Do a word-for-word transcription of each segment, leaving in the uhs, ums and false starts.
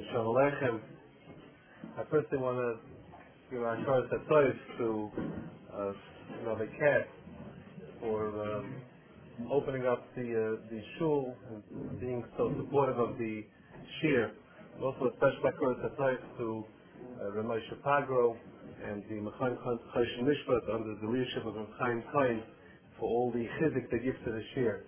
Shalom Aleichem. I firstly want to give our short thanks to uh, you know, the cat for um, opening up the uh, the shul and being so supportive of the shir. Also a special short thanks to uh, Ramay Shapagro and the Mechaim Choshen Mishpat under the leadership of Chaim Cohen for all the chizik they give to the shir.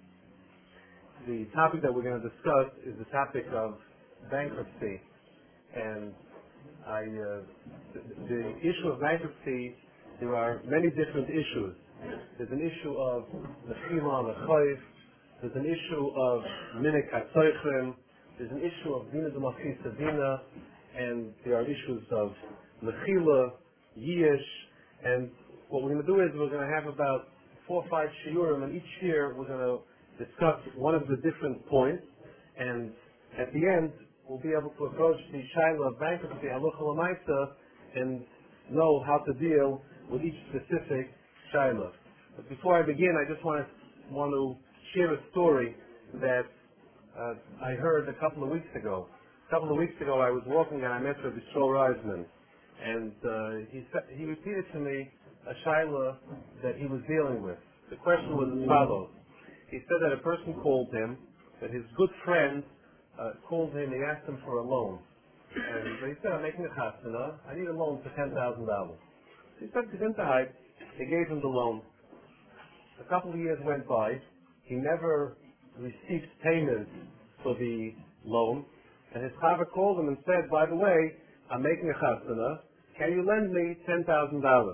The topic that we're going to discuss is the topic of bankruptcy, and I, uh, the, the issue of bankruptcy, there are many different issues. There's an issue of mechila on the chayv, there's an issue of minik hatzoichem, there's an issue of dina d'machisa dina, and there are issues of mechila, yish, and what we're going to do is we're going to have about four or five shiurim, and each year we're going to discuss one of the different points, and at the end we'll be able to approach the shaila of bankruptcy, halacha l'maisa, and know how to deal with each specific shaila. But before I begin, I just want to want to share a story that uh, I heard a couple of weeks ago. A couple of weeks ago, I was walking and I met Rabbi Shlomo Reisman, and uh, he sa- he repeated to me a shaila that he was dealing with. The question was as follows. He said that a person called him, that his good friend uh, called him, he asked him for a loan. And he said, I'm making a chasana, I need a loan for ten thousand dollars. He said to him, he gave him the loan. A couple of years went by, he never received payment for the loan, and his father called him and said, by the way, I'm making a chasana, can you lend me ten thousand dollars?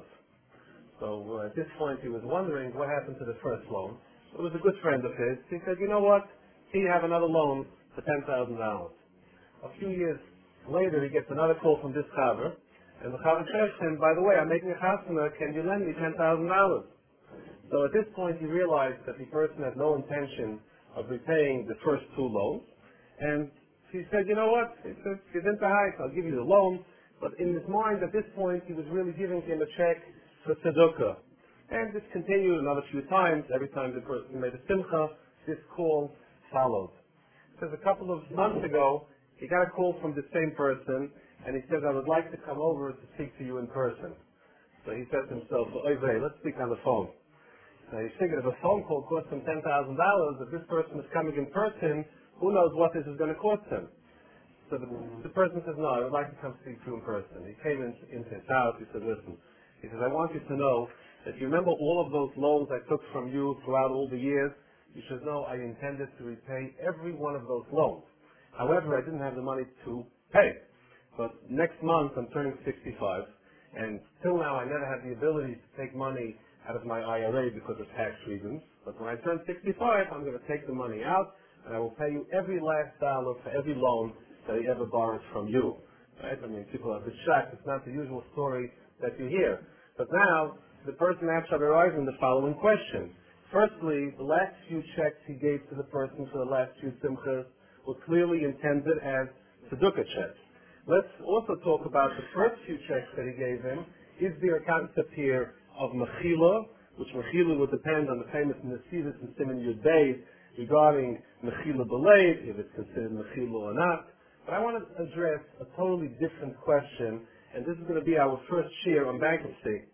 So uh, at this point he was wondering what happened to the first loan. It was a good friend of his. He said, you know what? He have another loan for ten thousand dollars. A few years later, he gets another call from this chaver, and the chaver says to him, by the way, I'm making a chasana, can you lend me ten thousand dollars? So at this point, he realized that the person had no intention of repaying the first two loans, and he said, you know what? He said, I'll give you the loan, but in his mind, at this point, he was really giving him a check for tzedukah. And this continued another few times. Every time the person made a simcha, this call followed. Says a couple of months ago, he got a call from the same person, and he said, I would like to come over to speak to you in person. So he said to himself, oy vey, let's speak on the phone. So he figured if a phone call cost him ten thousand dollars, if this person is coming in person, who knows what this is going to cost him. So the, the person says, no, I would like to come speak to you in person. He came in, into his house, he said, listen, he says, I want you to know that you remember all of those loans I took from you throughout all the years. You should know I intended to repay every one of those loans. However, I didn't have the money to pay. But next month I'm turning sixty-five, and till now I never had the ability to take money out of my I R A because of tax reasons. But when I turn sixty-five, I'm going to take the money out, and I will pay you every last dollar for every loan that I ever borrowed from you. Right? I mean, people are a bit shocked. It's not the usual story that you hear. But now, the person asked Rabbi Reisman the following question. Firstly, the last few checks he gave to the person for the last few simchas were clearly intended as tzedukah checks. Let's also talk about the first few checks that he gave him. Is there a concept here of mechila, which mechila would depend on the famous Nesidus and Siman Yud Beis regarding mechila b'leiv, if it's considered mechila or not. But I want to address a totally different question, and this is going to be our first share on bankruptcy.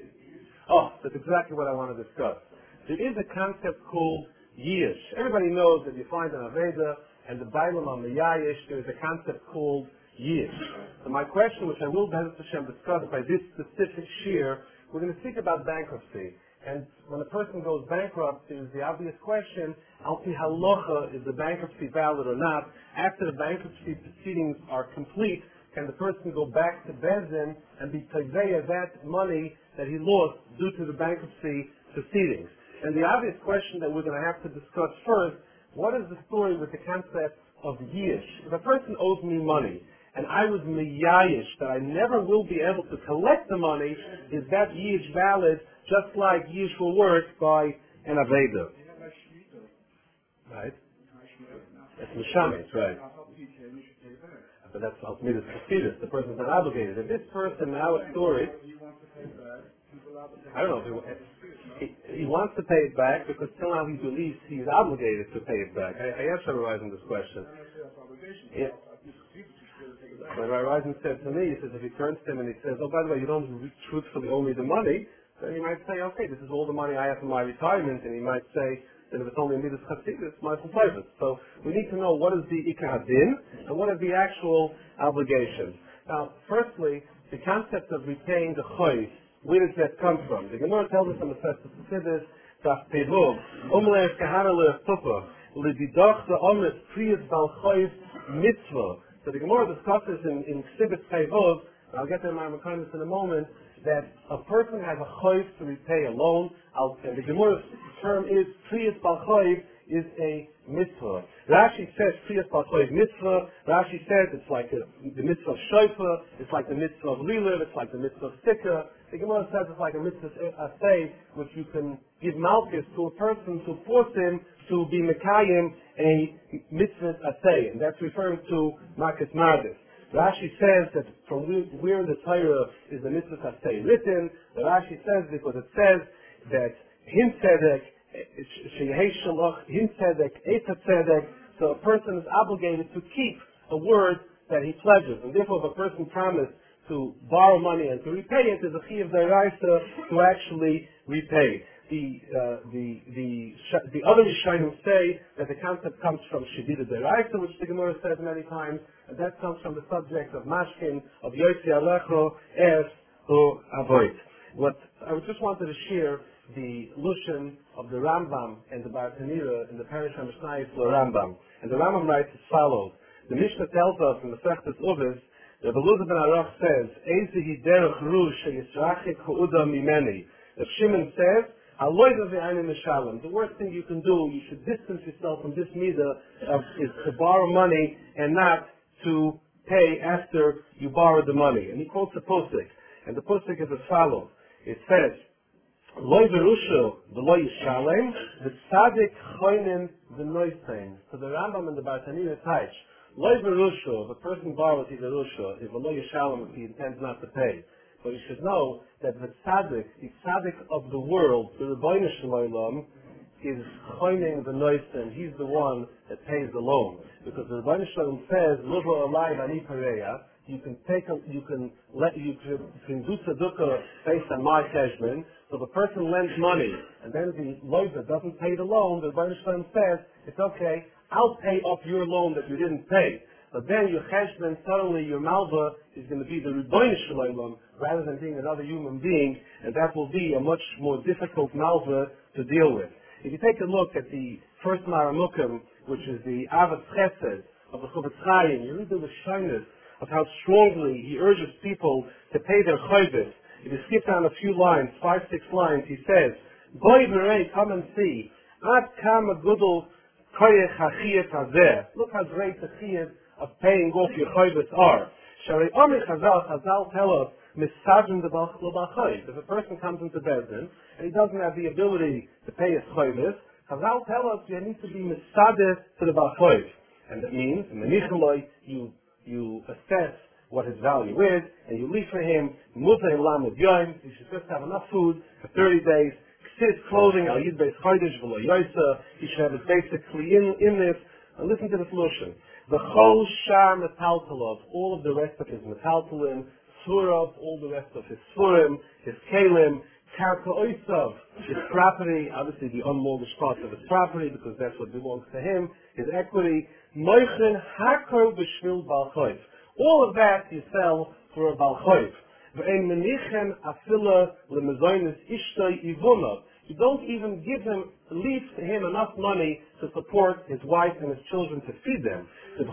Oh, that's exactly what I want to discuss. There is a concept called yish. Everybody knows that you find an Aveda and the Bailam on the Yayish, there is a concept called yish. So my question, which I will Be'ez Hashem discuss by this specific shir, we're going to speak about bankruptcy. And when a person goes bankrupt, there's the obvious question, Al-Pi Halacha, is the bankruptcy valid or not? After the bankruptcy proceedings are complete, can the person go back to Bezin and be tayveya that money that he lost due to the bankruptcy proceedings? And the obvious question that we're going to have to discuss first, what is the story with the concept of yish? If a person owes me money, and I was miyayish, that I never will be able to collect the money, is that yish valid, just like yish will work by an aveda? Right? That's mishamis, right? But that's ultimately the procedure. The person's not obligated. If this person, now a story, I don't know if he, he, he wants to pay it back because till now he believes he is obligated to pay it back. I, I asked Rabbi Reisman this question. Yeah. When Raisin said to me, he says, if he turns to him and he says, oh, by the way, you don't re- truthfully owe me the money, then he might say, okay, this is all the money I have for my retirement, and he might say that if it's only a midas chasidus, my private. So we need to know what is the ikar hadin and what are the actual obligations. Now, firstly, the concept of repaying the choiv, where does that come from? The Gemara tells us in the Festus Chassidus, that Peruv, Umler Kahana Le'Tupa, L'Didoch the Omet Priyas Bal Choiv Mitzvah. So the Gemara discusses in, in Ksibit Peruv, and I'll get to my Mekaymis in a moment, that a person has a choiv to repay a loan, and the Gemara's term is Priyas Bal Choiv is a mitzvah. Rashi says Priyas Bal Choiv mitzvah. Rashi says it's like a, the mitzvah of Shofar, it's like the mitzvah of Lilav, it's like the mitzvah of Sikha. The Gemara says it's like a mitzvah asay, which you can give malchus to a person to force him to be mekayim a mitzvah asay, and that's referring to Makas Mardis. Rashi says that from where the Torah is the mitzvah asay written, Rashi says because it says that him tzedek, sheyehei shalach, him tzedek, eta tzedek, so a person is obligated to keep a word that he pledges, and therefore if a person promised to borrow money and to repay it, there's a chiyuv d'oraisa to actually repay. The uh, the the the other Rishonim say that the concept comes from shedida d'oraisa, which the Gemara says many times, and that comes from the subject of mashkin of yotzi alecho es o avoid. What I just wanted to share the lushan of the Rambam and the Bartanira in the Parish HaMishnayos to the Rambam, and the Rambam writes as follows: the Mishnah tells us in the Sechtes Uvis, the Beluzah ben Arach says, Eizehi derech ru sheyisrachik ha'uda mimeni. If Shimon says, Aloyda ve'anim mishalem, the worst thing you can do, you should distance yourself from this midah of, is to borrow money and not to pay after you borrowed the money. And he quotes the Pusik, and the Pusik is as follows. It says, Loy verusho v'lo yishalem, v'tzadik choinen v'noisein. So the Rambam and the Bartanira teach, Loy verusho, if a person borrows his verusho, if v'lo yishalem, if he intends not to pay. But you should know that the tzaddik, the tzaddik of the world, the Rebbeinu Shalom, is choinen v'noisein. He's the one that pays the loan. Because the Rebbeinu Shalom says, Luvo alai v'ani pareya, you can take a, you can let, you can, you can do tzedukah based on my cheshbon. So the person lends money, and then the loizer doesn't pay the loan, the Rebbeinu Shalom says, it's okay, I'll pay off your loan that you didn't pay. But then your cheshbon, suddenly your malva is going to be the Rebbeinu Shalom rather than being another human being, and that will be a much more difficult malva to deal with. If you take a look at the first Maramukim, which is the Avat Chesed of the Chofetz Chaim, you read the Rishonos of how strongly he urges people to pay their chayvus. If you skip down a few lines, five, six lines, he says, Goy berei, come and see, Ad kama gudel koyech hachiyat hazeh. Look how great the chiyat of paying off your chayvus are. Sharei omi chazal, Chazal tell us, misajin de bal chayv. If a person comes into Bezdin, and he doesn't have the ability to pay his chayvus, Chazal tell us you need to be misadeh to the bal chayv. And that means, in the Nicholoi, you you assess what his value is, and you leave for him mutay lam with yoim. You should just have enough food for thirty days. His clothing, al yid beis chodesh v'lo yoisa. He should have it basically in in this. And listen to this lotion. The chol shar metaltalov, all of the rest of his metaltalim, surov, all the rest of his surim, his kalim, karka oisav, his property, obviously the unmortgaged part of his property, because that's what belongs to him, his equity. Moichen hakor b'shvil bal choiv. All of that you sell for a bal choiv. V'ein menichen afila lemezoynes ishtoi ivuna. You don't even give him, leave him enough money to support his wife and his children to feed them. If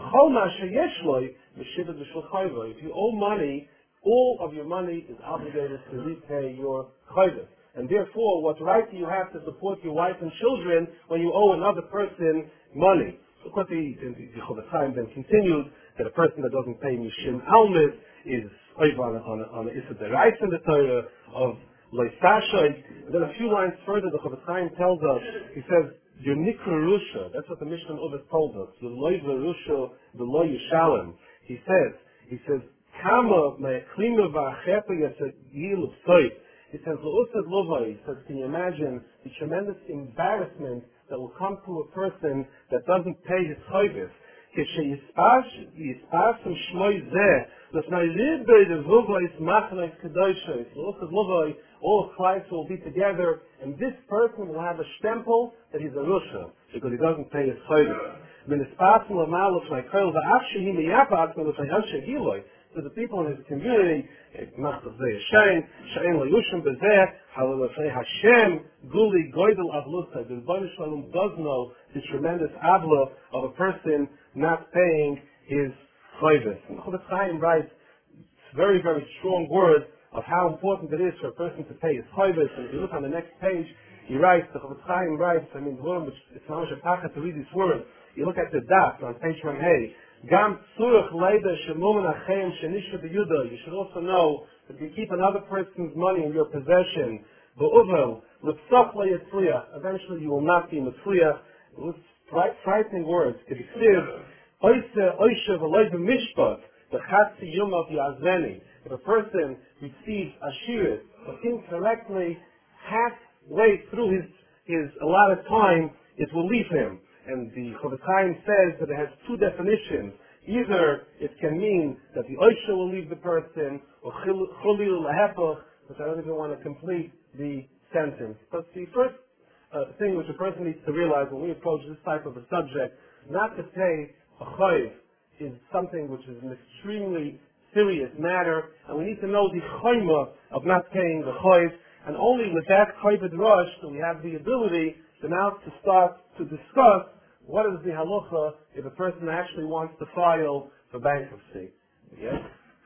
you owe money, all of your money is obligated to repay your chayvus. And therefore, what right do you have to support your wife and children when you owe another person money? Of course, the Chofetz Chaim then continued that a person that doesn't pay Mishim Almid is over on a, on a Issa Derais in the Torah of Loisashay. And then a few lines further, the Chofetz Chaim tells us, he says, your Nikra Rusha, that's what the Mishnah Uvis told us, the Loi Verusha, the Loi Yishalem. He says, he says, Kama me'klima v'achepa yasagil of He says, L'usad Lovai, he says, can you imagine the tremendous embarrassment that will come to a person that doesn't pay his chayvus? כשיספש, יספש עם שמוי זה, לפני ליבי לבובוis machnes kedoshos. Also lovoi, all Christ will be together, and this person will have a stempel that he's a Rusha, because he doesn't pay his chayvus. When it's possible, so the people in his community, macht of zeh shein, shein lo yushim bezeh, halilafei Hashem, guli goydel avlusa. The Rebbeinu Shalom does know the tremendous avla of a person not paying his chayvus. And Chofetz Chaim writes very, very strong words of how important it is for a person to pay his chayvus. And if you look on the next page, he writes, the Chofetz Chaim writes, I mean, the word which it's not a pacha to read these words. You look at the dot on page one hey, Gam tzurach leida shemumen achem shenisha b'yuda. You should also know that if you keep another person's money in your possession, b'uvel, l'psach le'yatzliach, eventually you will not be mitzliach. It was frightening words. K'diksiv, oise oishe v'loi b'mishpat, b'chatzi yom of yazveni. If a person receives ashiris, but incorrectly, halfway through his, his allotted time, it will leave him. And the Chofetz Chaim says that it has two definitions. Either it can mean that the Oisha will leave the person, or Chulil Lahepach, which I don't even want to complete the sentence. But the first uh, thing which a person needs to realize when we approach this type of a subject, not to pay a chayv is something which is an extremely serious matter, and we need to know the chayma of not paying the chayv, and only with that chayv rush do we have the ability to now to start to discuss what is the halacha if a person actually wants to file for bankruptcy. Yes?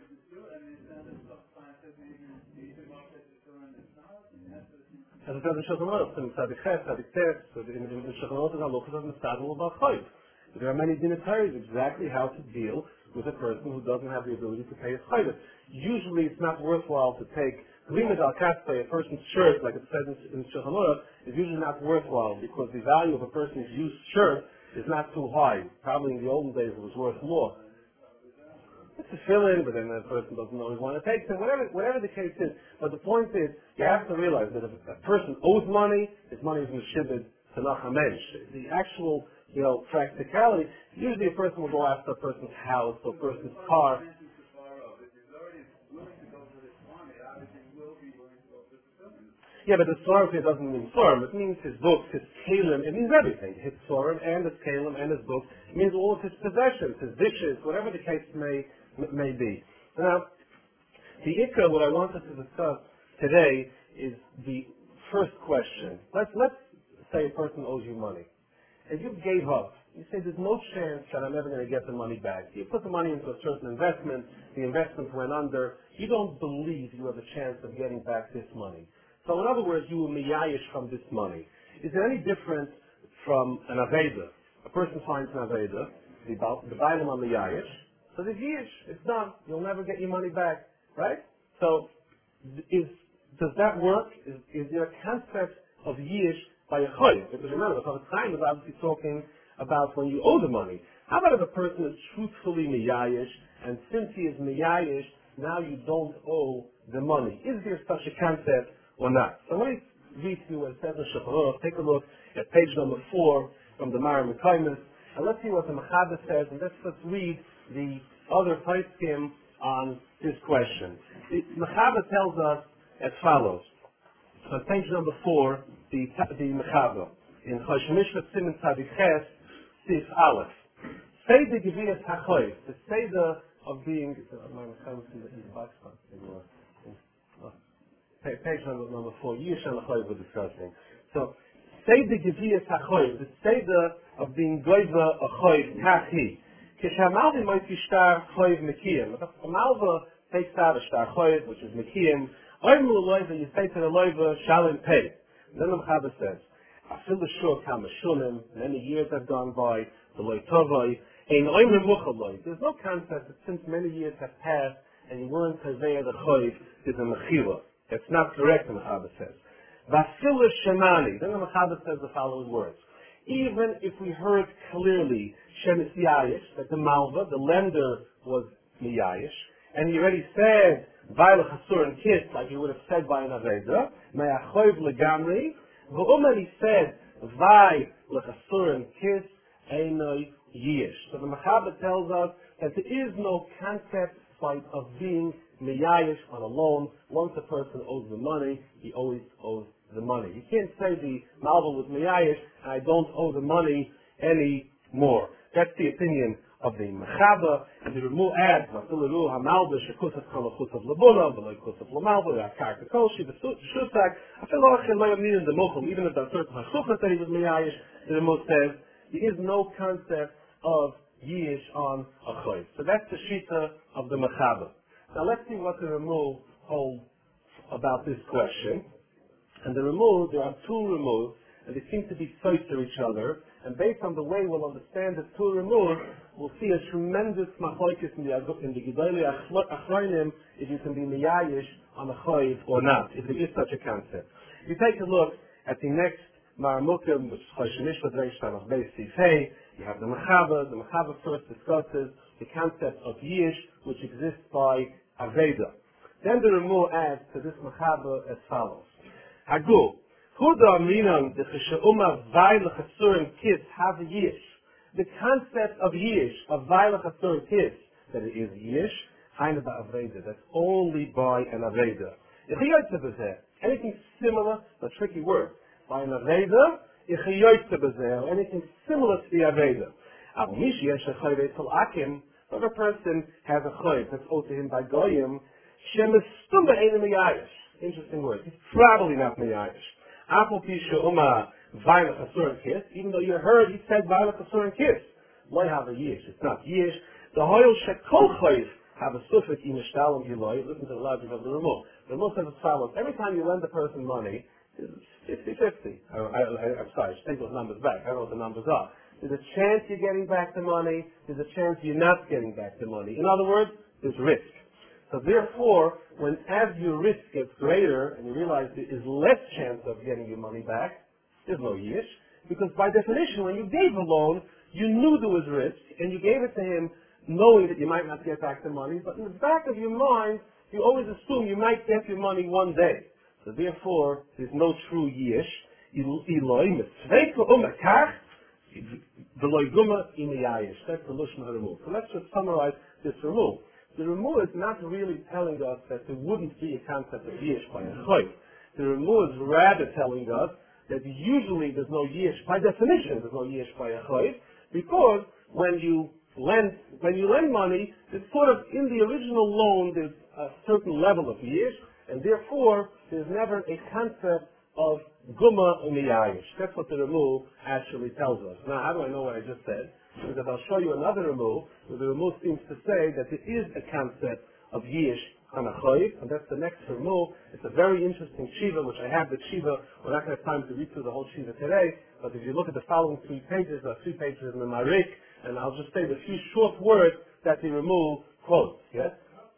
As it says in Shulchan Aruch, in Tzadik Ches, Tzadik Tes, in the Shulchan Aruch, halacha doesn't start about chayv. There are many dignitaries exactly how to deal with a person who doesn't have the ability to pay his chayv. Usually it's not worthwhile to take Limit al Kaspa, a person's shirt, like it says in Shulchan Aruch, is usually not worthwhile because the value of a person's used shirt is not too high. Probably in the olden days it was worth more. It's a fill-in, but then that person doesn't always want to take it. Whatever, whatever the case is, but the point is, you have to realize that if a person owes money, his money is mishibid to nachamesh. The actual, you know, practicality, usually a person will go after a person's house or a person's car. Yeah, but the Tzorim doesn't mean Tzorim. It means his books, his kalim. It means everything. His Tzorim and his kalim and his books. It means all of his possessions, his dishes, whatever the case may may be. Now, the ikka, what I wanted to discuss today is the first question. Let's let's say a person owes you money, and you gave up. You say there's no chance that I'm ever going to get the money back. You put the money into a certain investment. The investment went under. You don't believe you have a chance of getting back this money. So in other words, you will miyayish from this money. Is it any different from an aveda? A person finds an aveda, the bailam on miyayish, so the yish, it's done. You'll never get your money back, right? So is, does that work? Is, is there a concept of yish by a choy? Because remember, the Chofetz Chaim is obviously talking about when you owe the money. How about if a person is truthfully miyayish, and since he is miyayish, now you don't owe the money? Is there such a concept or not? So let me read to you what it says in Shulchan Aruch. Take a look at page number four from the Mara Mekaymis, and let's see what the Mechaber says, and let's, let's read the other poskim on this question. The Mechaber tells us as follows. On page number four, the, the Mechaber, in Chosh Mishpat Siman Tzadik Ches, Sif Aleph. Say the Geviyas HaChoy, the Seder of being, my Mechaber is in the box, page number, number four, Yish and Achoy we're discussing. So, say the Geviyas HaChoy, the Seder of being Goyva Achoy Tachi. Kishamalvi might be Shtar Choy Mekiyim. If a Malva takes out a Shtar Choy, which is Mekiyim, Oim L'Loiva, you say to the Loiva, Shalim Pei. Then the Mechaber says, Afil L'Shur Kam Shulim, many years have gone by, the Loi Tovoi, Ein Oim L'Muchaloi. There's no concept that since many years have passed, and you weren't Kazeya the Choy, is a Mechila. It's not correct, the Mechaber says. Vasila Shemani. Then the Mechaber says the following words. Even if we heard clearly Shemis Yayish, that the Malva, the lender, was Miyayish, and he already said Vai L'Chasur and Kiss, like he would have said by an Aveda, Me'achoiv L'Gamri, V'omer he said Vai L'Chasur and Kiss, Einoi yish. So the Mechaber tells us that there is no concept of being miyayish on a loan. Once a person owes the money, he always owes the money. You can't say the Malva was miyayish and I don't owe the money anymore. That's the opinion of the Mechaber. And the Remu adds, Masilaru hamalba shekusaf kalakusaf labuna, v'loikusaf lamalba, v'akar kakoshi, v'shusak, afilach lo yamnin the mochel, even if that's certain hasuchas that he was miyayish, the Remu says, there is no concept of yish on a choiv. So that's the shita of the Mechaber. Now let's see what the Remu holds about this question. And the Remu, there are two Remus, and they seem to be close to each other. And based on the way we'll understand the two Remus, we'll see a tremendous machlokes in the in the Gedolei Achronim if you can be miyayish on a choiv or not, if there is such a concept. If you take a look at the next Maramukim, which is Choshenish V'Dreish Tanach Beis Sif Hey, you have the Mechaber. The Mechaber first discusses the concept of yish, which exists by Aveda. Then the Remu adds to this Mechaber as follows. Hagu, Huda Minan, the Chesheuma Vai L'Chasurim Kis have yish. The concept of yish, of Vai L'Chasurim Kis, that it is yish, Haina Ba'Aveda. That's only by an Aveda. Anything similar, a tricky word, by an Aveda, or anything similar to the Aveda. If a person has a chayv that's owed to him by Goyim, interesting word, he's probably not miyayish. Even though you heard he said Vaila Kasur and Kiss. Why have a yish? It's not yish. The Hoyel Shekol Chayv have a suffix in Ishtalim Eloi. Listen to the logic of the Remu. The Remu says as follows. Every time you lend a person money, fifty-fifty. I, I, I, I'm sorry, just take those numbers back. I don't know what the numbers are. There's a chance you're getting back the money. There's a chance you're not getting back the money. In other words, there's risk. So therefore, when as your risk gets greater and you realize there is less chance of getting your money back, there's no yish. Because by definition, when you gave a loan, you knew there was risk and you gave it to him knowing that you might not get back the money. But in the back of your mind, you always assume you might get your money one day. So therefore, there's no true yish. Eloi mitzveiku umakach. The loiguma imiyayish. That's the Lushma Remu. So let's just summarize this Remu. The Remu is not really telling us that there wouldn't be a concept of yish by a choiv. The Remu is rather telling us that usually there's no yish. By definition, there's no yish by a choiv, because when you lend when you lend money, it's sort of in the original loan there's a certain level of yish, and therefore there's never a concept of guma umiyayish. That's what the Remu actually tells us. Now, how do I know what I just said? Because I'll show you another Remu, where the Remu seems to say that there is a concept of yish on a choiv, and that's the next Remu. It's a very interesting shiva, which I have the shiva. We're not going to have time to read through the whole shiva today, but if you look at the following three pages, there are three pages in the Marik, and I'll just say the few short words that the Remu quotes. Yes?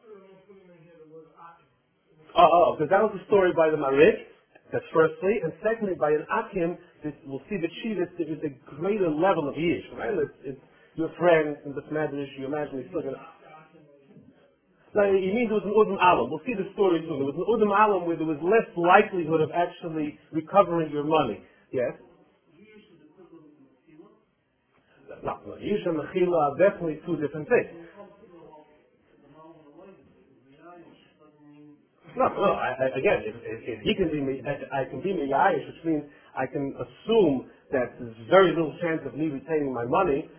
Oh, oh, because that was the story by the Marik. That's firstly, and secondly, by an akim, this, we'll see that Shivas, there is a greater level of yish, right? It's, it's your friend in the Medrash, you imagine he's looking at. Now, you mean there was an Udam Alam. We'll see the story soon. There was an Udam Alam where there was less likelihood of actually recovering your money. Yes? No, no, yish and mechila are definitely two different things. No, no. I, I, again, if, if, if he can be, I, I can be miyayish, which means I can assume that there's very little chance of me retaining my money.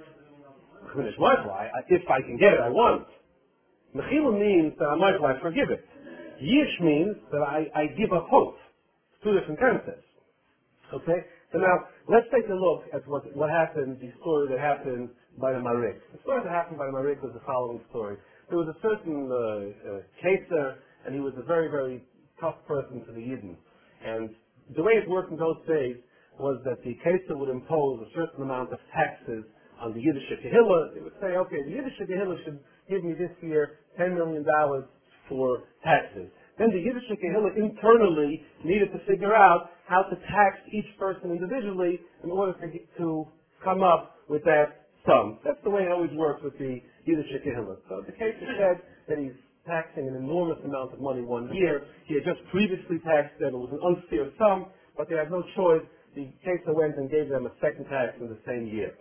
If I can get it, I want. Mechila means that I might I forgive it. Yish means that I, I give up hope. It's two different concepts. Okay. So now let's take a look at what what happened. The story that happened by the Marik. The story that happened by the Marik was the following story. There was a certain uh, uh, Keser, and he was a very, very tough person to the Yidden. And the way it worked in those days was that the Keser would impose a certain amount of taxes on the Yiddish Kehillah. They would say, okay, the Yiddish Kehillah should give me this year ten million dollars for taxes. Then the Yiddish Kehillah internally needed to figure out how to tax each person individually in order to, to come up with that sum. That's the way it always works with the Yiddish Kehillah. So the Keser said that he's taxing an enormous amount of money one year. He had just previously taxed them. It was an unfair sum, but they had no choice. The Keser went and gave them a second tax in the same year.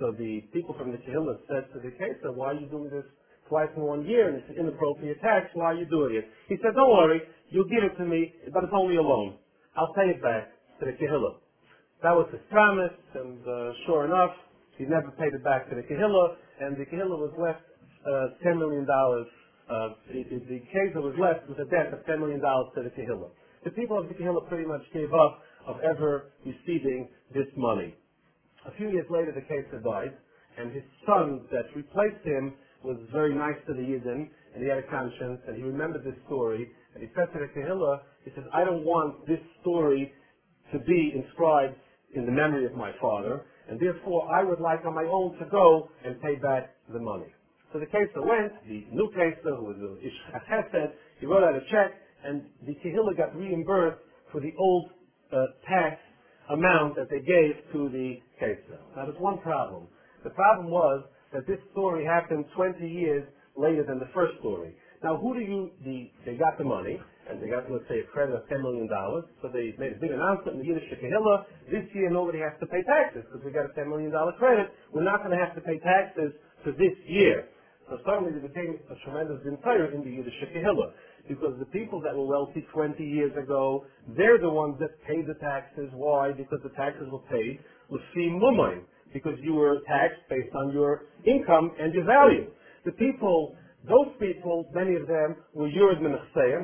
So the people from the Kehillah said to the Kesa, why are you doing this twice in one year? And it's an inappropriate tax. Why are you doing it? He said, don't worry, you'll give it to me, but it's only a loan. I'll pay it back to the Kehillah. That was his promise, and uh, sure enough, he never paid it back to the Kehillah, and the Kehillah was left uh, ten million dollars. Uh, the, the Kesa was left with a debt of ten million dollars to the Kehillah. The people of the Kehillah pretty much gave up of ever receiving this money. A few years later, the Kesa died, and his son that replaced him was very nice to the Yidden, and he had a conscience, and he remembered this story, and he said to the Kehillah, he says, I don't want this story to be inscribed in the memory of my father, and therefore I would like on my own to go and pay back the money. So the Kesa went, the new Kesa, who was the Ish Chesed, he wrote out a check, and the Kehillah got reimbursed for the old uh, tax amount that they gave to the Kesa. Now there's one problem. The problem was that this story happened twenty years later than the first story. Now who do you, the, they got the money, and they got, let's say, a credit of ten million dollars, so they made a big announcement in the Yiddish Kehillah, this year nobody has to pay taxes, because we got a ten million dollars credit, we're not going to have to pay taxes for this year. So suddenly there became a tremendous entire in the Yiddish Kehillah, because the people that were wealthy twenty years ago, they're the ones that paid the taxes. Why? Because the taxes were paid with fee mumayim, because you were taxed based on your income and your value. The people, those people, many of them were Yurid Menachseim,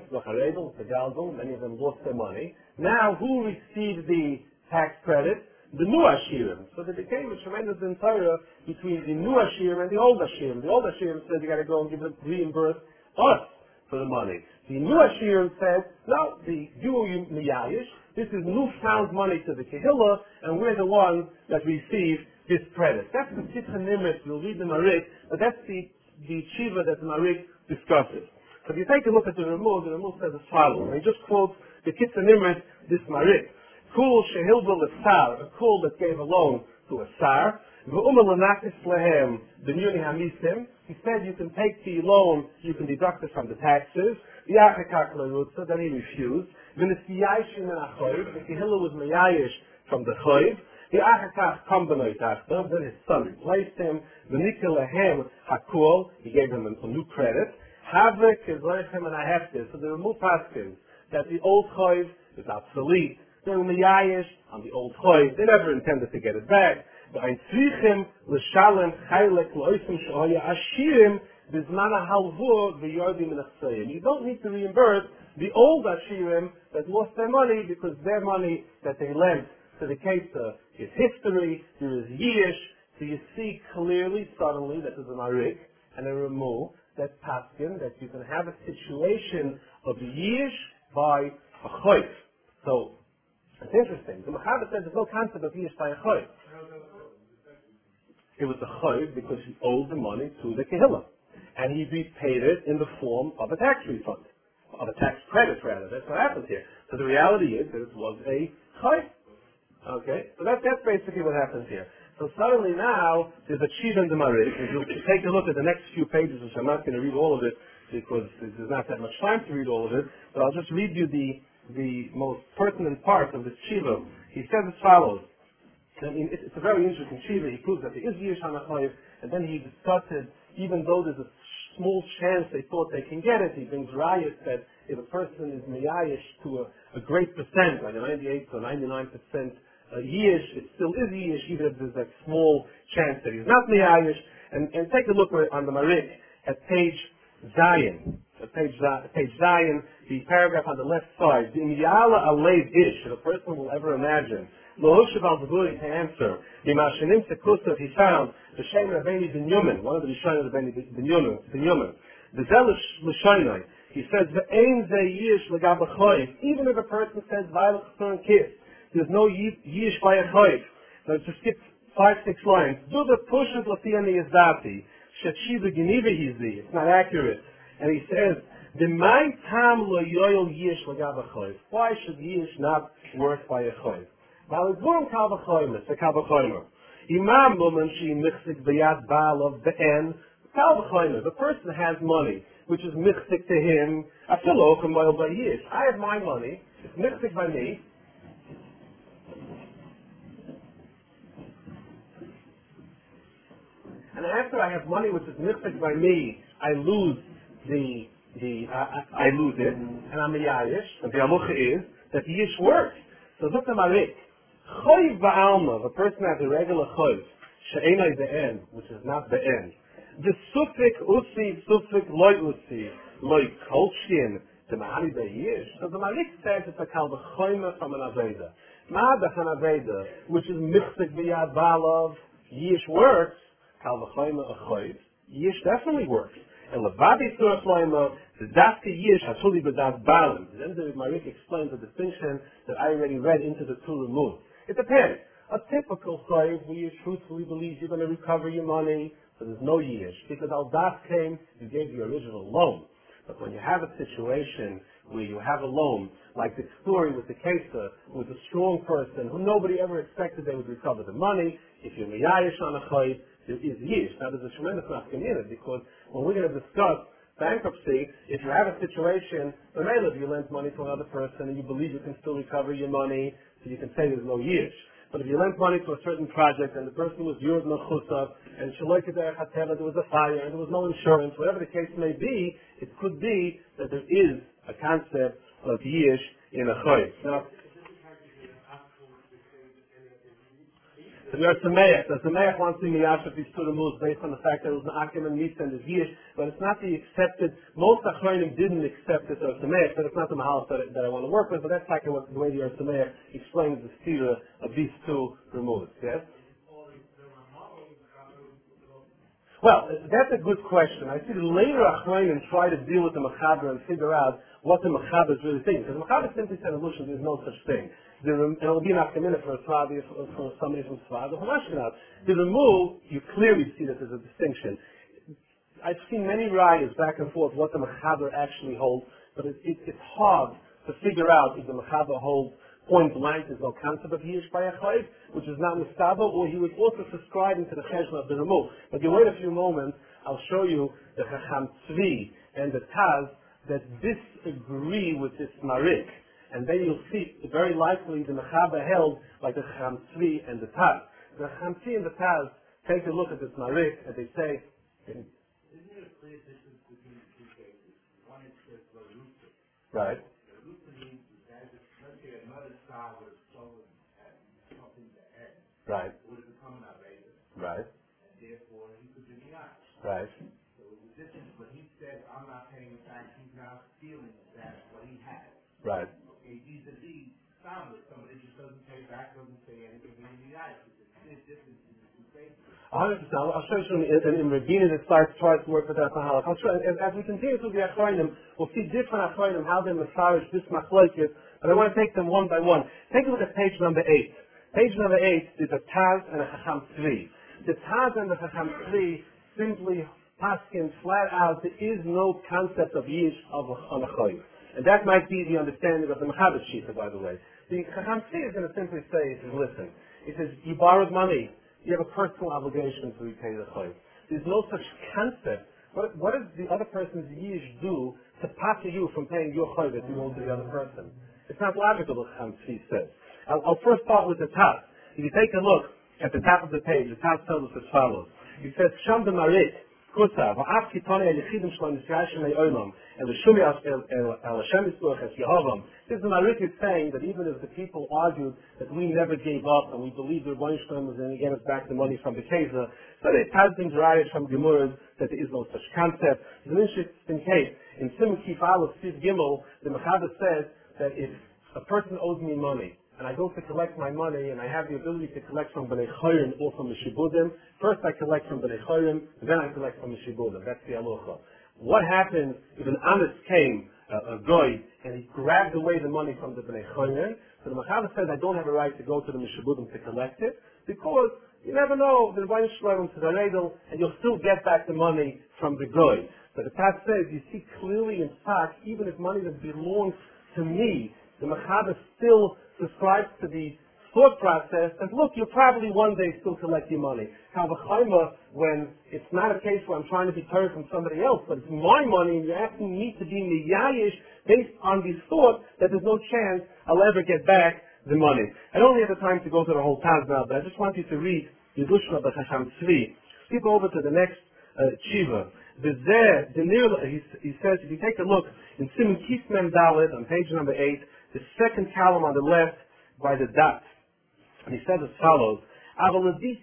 many of them lost their money. Now, who received the tax credit? The new Ashirim. So there became a tremendous entire between the new Ashirim and the old Ashirim. The old Ashirim said you got to go and give them reimburse us for the money. The new Ashirim said, no, the you miyayish, this is newfound money to the Kehillah, and we're the ones that receive this credit. That's the Kitzur Nimrit. You'll read the Marik, but that's the the Tshiva that the Marik discusses. So if you take a look at the Ramuz, the Ramuz says as follows. He just quotes the Kitzur Nimrit, this Marik. Kul shehilbel a a kul that gave a loan to a sar, v'umel l'nakis lehem b'nyuni hamisim. He said you can take the loan, you can deduct it from the taxes. Yachakak l'rutza, then he refused. V'nisiyayshim and achoyv, the Kehillah was meyayish from the choyv. The Achakach Kambanoy Tachta, then his son replaced him. The Nikolahem Hakul, he gave him a, a new credit. Havik is Lechem and Aheftis. So there were Mupaskins that the old Choiv is obsolete. They were Miyayish on the old Choiv. They never intended to get it back. The Einzrichim L'Shalem Chaylek L'Oisim Shoya Ashirim Bizmana Halvur V'Yordim L'Chsayim. You don't need to reimburse the old Ashirim that lost their money because their money that they lent to the Kesa is history, there is Yish, so you see clearly, suddenly, that there's an Arik and a Ramu that Paskin, that you can have a situation of Yish by a Choyf. So, it's interesting. The Mechaber said there's no concept of Yish by a Choyf. It was a Choyf because he owed the money to the Kehillah. And he repaid it in the form of a tax refund. Of a tax credit, rather. That's what happened here. So the reality is that it was a Choyf. Okay, so that, that's basically what happens here. So suddenly now, there's a Tshiva in the Marik. If you take a look at the next few pages, which I'm not going to read all of it, because there's not that much time to read all of it, but I'll just read you the, the most pertinent part of this Tshiva. He says as follows. I mean, it's, it's a very interesting Tshiva. He proves that there is Yish HaNachayev, and then he discusses, even though there's a small chance they thought they can get it, he brings rayas that if a person is miyayish to a, a great percent, like a ninety-eight to ninety-nine percent Uh, yish, it still is yish, even if there's that small chance that he's not miyayish. And, and take a look on the Marik at page Zion. At page, page Zion, the paragraph on the left side. The Imyala Alev Ish, that a person will ever imagine. Lohoshav al Zaguri to answer. Yimashanim Sekusav, he found the Shem Rabbeini Binyamin, one of the Rishonim Rabbeini Binyamin. The Zelish L'Shainai, he says, the Ein Ze Yish L'Gab Achoyim, even if a person says, Vayel Chesron Kiss, there's no yish by a choyf. Let's just skip five, six lines. Do the pushes lafiyani izdati. Shechiva geniva hizi. It's not accurate. And he says, the my tam lo yoyel yish lagab a choyf. Why should yish not work by a choyf? Now it's going kal v'choymer. It's a kal v'choymer. Imam woman she mixik b'yad baal of be'en. Kal v'choymer. The person has money, which is mixik to him. Afilo k'moyel by yish. I have my money. It's mixik by me. and after I have money which is mixed by me, I lose the the uh, I, I lose it, and I'm a yayish, and the alucha is that the yish works. So look at my rik. Choiv ba'alma, the person has a regular choiv, she'enai be'en, which is not be'en. The sufik usi, sufik loy usi, loy kolshkin, the mahani be'yish. So the marik says it's a kal b'choyma from an aveda. Ma'adach an aveda, which is mixik b'yad ba'alav, yish works, kal b'choyma a choiv, yish definitely works. And levadi surah loyma, the dafka yish hasuli b'das balam. Then the marik explains the distinction that I already read into the two removed. It depends. A typical choiv where you truthfully believe you're going to recover your money, so there's no yish. Because al das came, you gave the original loan. But when you have a situation where you have a loan, like the story with the Kesa, with a strong person who nobody ever expected they would recover the money, if you're miyayish on a choiv, there is yish. Now there's a tremendous nafka in it, because when we're going to discuss bankruptcy, if you have a situation, the mail if you lend money to another person and you believe you can still recover your money, so you can say there's no yish. But if you lent money to a certain project and the person was yours mechusav and shaloikadeh hateva, there was a fire and there was no insurance, whatever the case may be, it could be that there is a concept of yish in a choiv. Now, so we are Sameach. The Sameach wants to be Miyashav these two removes based on the fact that it was an Akim and Misa and the Yish, but it's not the accepted. Most Achronim didn't accept it as Sameach, but it's not the Mahal that, that I want to work with, but that's like what the way the Sameach explains the stira of these two removes. Yes? Well, that's a good question. I see the later Achronim try to deal with the Mechaber and figure out what the Mechaber is really thinking. Because the Mechaber simply said, illusion, there's no such thing. The rem- and it will be an minute for a Sfadi, for somebody from Sfadi, or from Ashkenaz. The remove, you clearly see that there's a distinction. I've seen many rayas back and forth what the Mechaber actually holds, but it, it, it's hard to figure out if the Mechaber holds point blank, there's no concept of Yish by a Chayv, which is not Mustaba, or he was also subscribing to the Cheshma of the remove. But you wait a few moments, I'll show you the Chacham Tzvi and the Taz that disagree with this Marik. And then you'll see, very likely, the Mechaber held like the Chacham Tzvi and the Taz. The Chacham Tzvi and the Taz take a look at this Marik, and they say, isn't there a clear difference between the two cases? One is says Baruta. Right. Baruta means that if, let's say, another star was stolen at something to head, Right. it would have become an Aveda. Right. And therefore, he could be Miyach. Right. So the difference, when he said, I'm not paying it back, he's now stealing that, what he had. Right. Okay, vis-a-vis Samba, somebody just doesn't pay back, doesn't say anything, and Miyach. There's a clear difference in the two cases. one hundred percent. I'll show you in, in, in Rabbeinu that starts tries to work with that Mahalik. I'll show, as, as we continue through the Achronim, we'll see different Achronim, how they massage this machlokes, but I want to take them one by one. Take a look at page number eight. Page number eight is a Taz and a Chacham Tzvi. The Taz and the Chacham Tzvi simply paskin flat out, there is no concept of Yish of on a Choy. And that might be the understanding of the Mechaber Shita, by the way. The Chacham Tzvi is going to simply say, he says, listen, he says, you borrowed money, you have a personal obligation to repay the choiv. There's no such concept. What, what does the other person's yish do to pater you from paying your choiv if you owe to the other person? It's not logical, what Tzvi says. I'll, I'll first start with the top. If you take a look at the top of the page, the top tells us as follows. It says, Sham de Marit, Kusa, va'af kitone el-yichidim shlo nisrashem ei-olam, and the shumi el-Hashem yisluach es Yehovam. This Marit is saying that even if the people argued that we never gave up and we believed the Rebbeinu Shalom was going to get us back the money from the Kaiser, so it has been derived from Gemuras that there is no such concept. It's an interesting case. In Simon Kif Aleph Siv Gimel, the Mechaber says that if a person owes me money, and I go to collect my money, and I have the ability to collect from Bnei Chorim or from Mishibudim. First I collect from Bnei Chorim, then I collect from Mishibudim. That's the halacha. What happens if an honest came, uh, a goy, and he grabbed away the money from the Bnei Chorim? So the Mechaber says, I don't have a right to go to the Mishibudim to collect it, because you never know, the Rebbeinu Shalom to the Redel, and you'll still get back the money from the goy. But the Taz says, you see clearly in fact, even if money that belongs to me, the Mechaber still subscribes to the thought process that, look, you'll probably one day still collect your money. Kavachaima, when it's not a case where I'm trying to be turned from somebody else, but it's my money and you're asking me to be miyayish based on the thought that there's no chance I'll ever get back the money. I don't have the time to go through the whole Taz now, but I just want you to read the Dushma of the Chacham Tzvi Skip over to the next uh, Chiva. The there, the near, he, he says, if you take a look in Simon Kismem Dalet on page number eight, the second column on the left by the dot, and he says as follows, he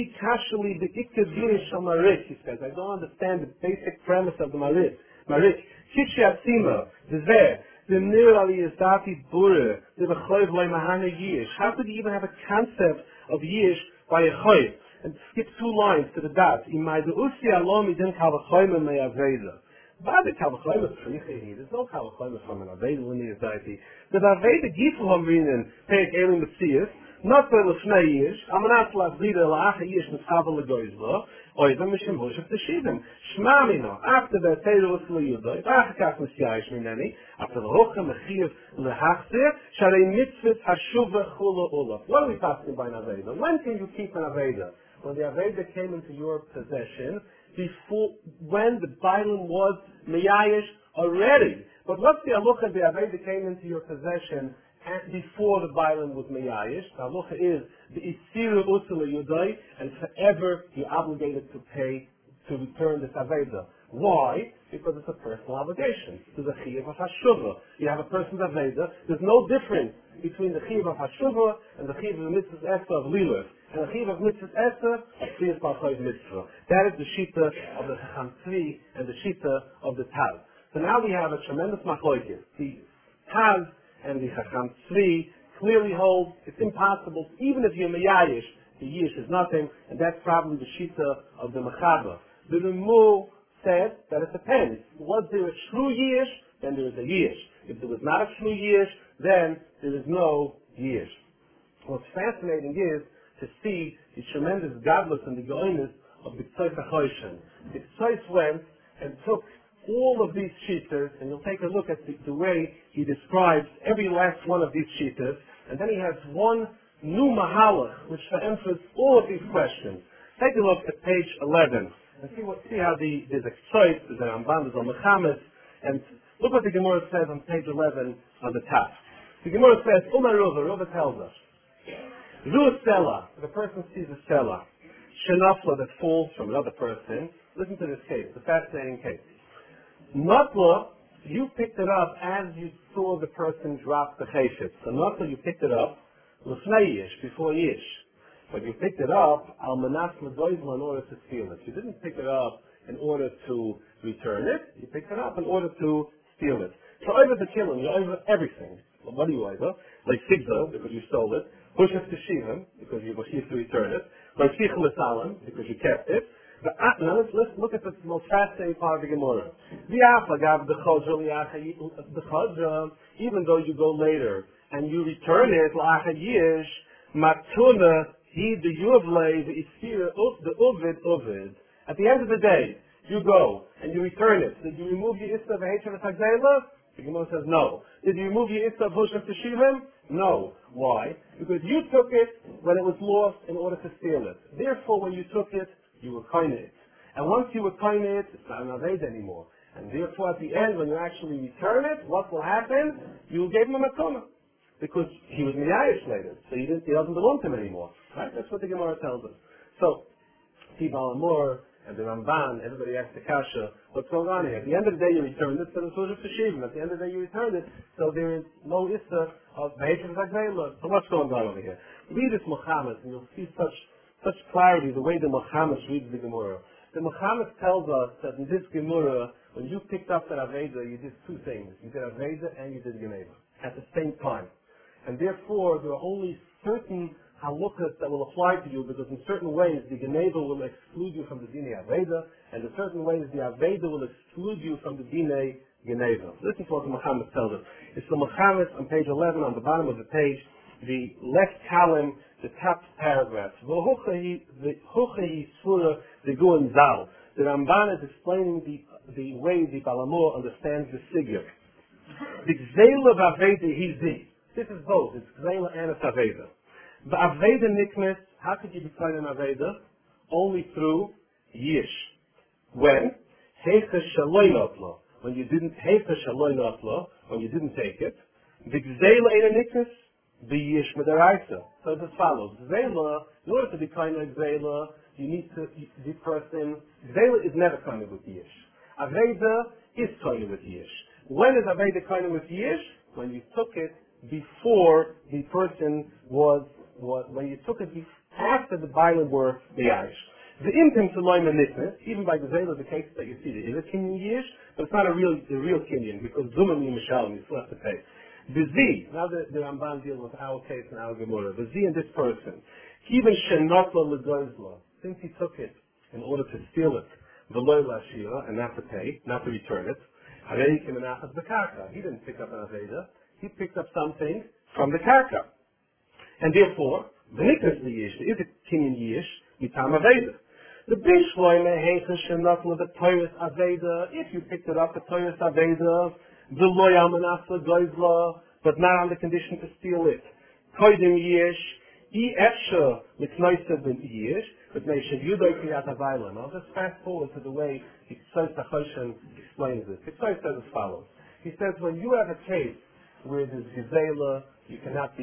says, I don't understand the basic premise of the Marik. Marik, Kishiatzima, the there, the near Ali Izdati Bure, the Bechoiv Loi Mahana Yish. How could you even have a concept of Yish by a Choiv? And skip two lines to the dot. Imai de usi alom idin kavachoyme me aveda. By the kavachoyme frichehi, there's no kavachoyme from an aveda when he is daiti. The aveda gifu hamrinen peik elim betzias, not for l'fnei yish, amanat lavzida la'acha yish mitchavel legoizlo, oivem mishim hoshef teshivim. Shma mino, after the teiru usli yudoi, v'achakach misyayish mineni, after the hocha mechiv lehachzir, sharei mitzvit hashuva chula ula. What are we talking about in aveda? When can you keep an aveda? When the Aveda came into your possession, before, when the Bailam was Meyayish already. But what's the Alucha? The Aveda came into your possession and before the Bailam was Meyayish. The Alucha is the Isiru Usula Yudai, and forever you're obligated to pay, to return this Aveda. Why? Because it's a personal obligation. There's a Chiyuv of Hashuvah. You have a person's Aveda. There's no difference between the Chiyuv of Hashuvah and the Chiyuv of Mitzvah Esther of Lilith. And the Chiyuv of Mitzvah Esther is Balchoiv Mitzvah. That is the Shita of the Chacham Tzvi and the Shita of the Taz. So now we have a tremendous machlokes. The Taz and the Chacham Tzvi clearly hold it's impossible, even if you're Meyayish, the Yish is nothing, and that's probably the Shita of the Mechaba. The Remu said that it depends. Was there a true Yish? Then there is a Yish. If there was not a true Yish, then there is no Yish. What's fascinating is to see the tremendous godless and the goiness of the Tzais HaChoshen. The Tzais went and took all of these cheetahs, and you'll take a look at the, the way he describes every last one of these cheetahs, and then he has one new mahalach, which answers all of these questions. Take a look at page eleven, and see what see how the there's a Tzais, there's an Ramban, there's a Mechamis, and look what the Gemara says on page eleven on the top. The Gemara says, Umar Ruva, Ruva tells us, Zu Sela, the person sees a Sela, Shenafla that falls from another person. Listen to this case, it's a fascinating case. Natla, you picked it up as you saw the person drop the Cheshit. So Natla, you picked it up, L'fnei Yish, before Yish. But you picked it up, Al Manas Madoizla, in order to steal it. You didn't pick it up in order to return it, you picked it up in order to steal it. So over the killing, you over everything. Well, what do you over? Like Sigza, because you stole it. Hushas Teshivim, because you were to return it. Like Sichel Salam, because you kept it. But uh, now let's, let's look at the most fascinating part of the Gemara. Even though you go later and you return it, matuna he the yuvle the isir the uvid uvid. At the end of the day, you go and you return it. Did you remove your ista of hecham v'tagdela? The Gemara says no. Did you remove your ista of husham teshivim? No. Why? Because you took it when it was lost in order to steal it. Therefore, when you took it, you were kind it. And once you were kind it, it's not an aved anymore. And therefore, at the end, when you actually return it, what will happen? You gave him a matuna. Because he was miyayish later. So he, didn't, he doesn't belong to him anymore. Right? That's what the Gemara tells us. So, Tibal Amor and the Ramban, everybody asks the Kasha, what's going on here? At the end of the day, you returned it, so it's Suja Teshivim. At the end of the day, you returned it, so there is no issa of Behechim Zagvela. So what's going on over here? Read this Muhammad, and you'll see such such clarity, the way the Muhammad reads the Gemara. The Muhammad tells us that in this Gemara, when you picked up that Aveda, you did two things. You did Aveda and you did Geneva at the same time. And therefore, there are only certain halukahs that will apply to you, because in certain ways the Geneva will exclude you from the Dine Aveda, and in certain ways the Aveda will exclude you from the Dine Geneva. Listen to what the Muhammad tells us. It's the Muhammad on page eleven, on the bottom of the page, the left column, the top paragraph. The The Ramban is explaining the, the way the Balamor understands the Sigir. The Gzela v'Aveda hizi. This is both. It's Gzela and it's Aveda. The Aveda niknes, how could you decide an Aveda? Only through Yish. When? Heicha shaloi notlo. When you didn't, Heicha shaloi notlo, when you didn't take it. The Gzela ena niknes, the Yish medaraisa. So it's as follows. Gzela, in order to decline a Gzela, you need to, the person, Zela is never kind of with Yish. Aveda is kind of with Yish. When is Aveda kind of with Yish? When you took it before the person was, was when you took it be, after the Bailam were the Yish. The intent to loy manikness, even by the Zela, the case that you see, there is a Kinyan Yish, but it's not a real, a real Kinyan, because Zumam Yimashal, you still have to pay. The Z, now the, the Ramban deals with our case and our Gemara, the Z in this person, even Shenatla Legozla, since he took it in order to steal it, the loy lashira, and not to pay, not to return it, he didn't pick up an Aveda, he picked up something from the Karka. And therefore, the Niklas the Yish, is a Kinyan Yish, Mitam Aveda. The Bishloime Heichen Shenatla the Toyus Aveda, if you picked it up, the Toyus Aveda, the loyal manasa goizla, but not on the condition to steal it. Koidim yish, e efsha mitnoisa bin yish, but nation yudoi kriyat availam. I'll just fast forward to the way Yitzhak Choshen explains this. Yitzhak says as follows. He says, when you have a case where there's gizela, you cannot be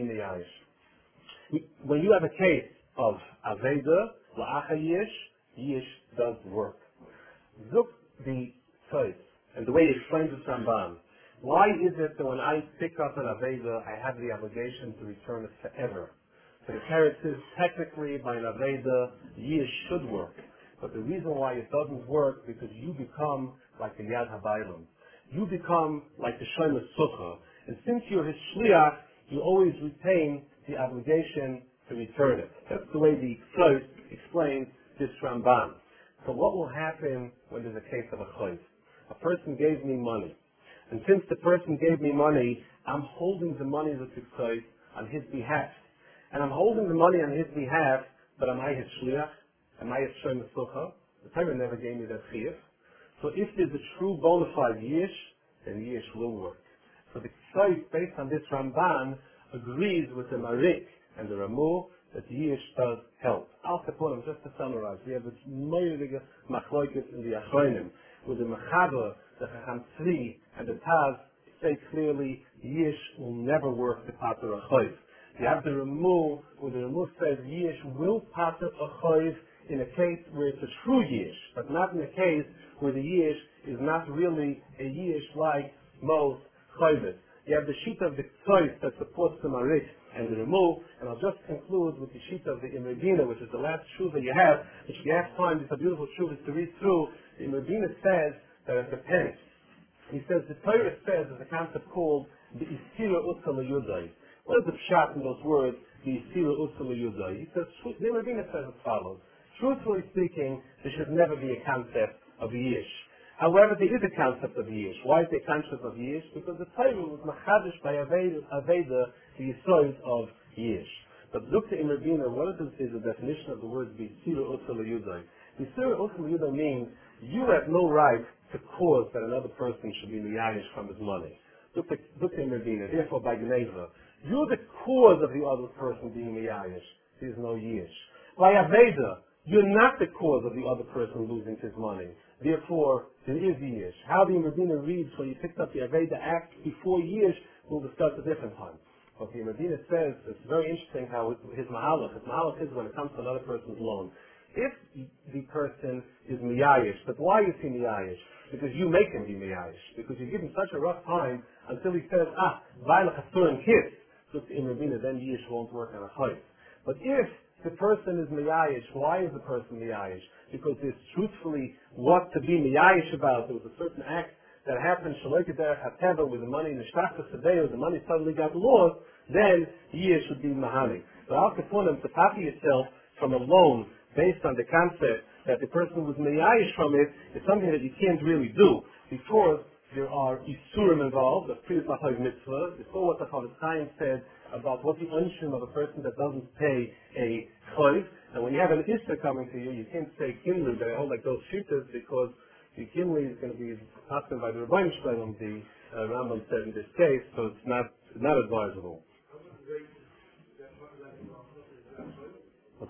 miyayish. When you have a case of aveda, la'acha yish, yish does work. Look the choice, and the way he explains the Ramban. Why is it that when I pick up an Aveda, I have the obligation to return it forever? So the Torah says, technically, by an Aveda, Yish should work. But the reason why it doesn't work, because you become like the Yad HaBailam. You become like the Shomer Sucha. And since you're his Shliach, you always retain the obligation to return it. That's the way the Tzot explains this Ramban. So what will happen when there's a case of a Chayv? A person gave me money. And since the person gave me money, I'm holding the money with the Tzot on his behalf. And I'm holding the money on his behalf, but am I his shliach? Am I his shomer sucha? The Torah never gave me that chiyuv. So if there's a true bona fide yish, then yish will work. So the Tzot, based on this Ramban, agrees with the Marik and the Ramu that yish does help. Al Kaponim, just to summarize, we have this moirige machloikis in the Achronim, with the Mechaber, the Chacham Tzvi, and the Taz say clearly, Yish will never work to pater a choiv. You have the Ramu, where the Ramu says Yish will pater a choiv in a case where it's a true Yish, but not in a case where the Yish is not really a Yish like most choivas. You have the sheet of the Tzot that supports the Marik and the Ramu, and I'll just conclude with the sheet of the Imerdina, which is the last shuva you have, which if you have time, it's a beautiful shuva to read through. The Imerdina says that it depends. He says the Torah says there's a concept called the Isira Utsala Yudai. What is the pshat in those words, the Isira Utsala Yudai? He says, the Imerdina says as follows. Truthfully speaking, there should never be a concept of Yish. However, there is a concept of Yish. Why is there a concept of Yish? Because the Torah was machadish by Aveda, the Yisod of Yish. But look to Imerdina, what is the definition of the word Isira Utsala Yudai? Isira Utsala Yudai means you have no right to cause that another person should be miyayish from his money. Look at, look at Medina. Therefore, by Gneva, you're the cause of the other person being miyayish. There's no yish. By Aveda, you're not the cause of the other person losing his money. Therefore, there is yish. How the Medina reads when you picked up the Aveda Act before yish, we'll discuss a different time. But the Medina says it's very interesting how his mahalach, his mahalach is when it comes to another person's loan. If the person is miyayish, but why is he miyayish? Because you make him be miyayish. Because you give him such a rough time until he says, ah, vayla chasur and kiss. So in Rabina, then yish won't work on a chayv. But if the person is miyayish, why is the person miyayish? Because there's truthfully what to be miyayish about. There was a certain act that happened, shaloika derech hateva, with the money in the shtachta sadeo, the money suddenly got lost, then yish would be mahani. But al kaponim, to copy yourself from a loan based on the concept that the person was miyayish from it, is something that you can't really do, because there are isurim involved, the previous machav mitzvah. You saw what the Chofetz Chaim said about what the unshim of a person that doesn't pay a chayv. And when you have an issa coming to you, you can't say kinli, but I hold like those shittas, because the kinli is going to be passed by the Rebbeinu Shalom, the uh, Rambam said in this case, so it's not not advisable.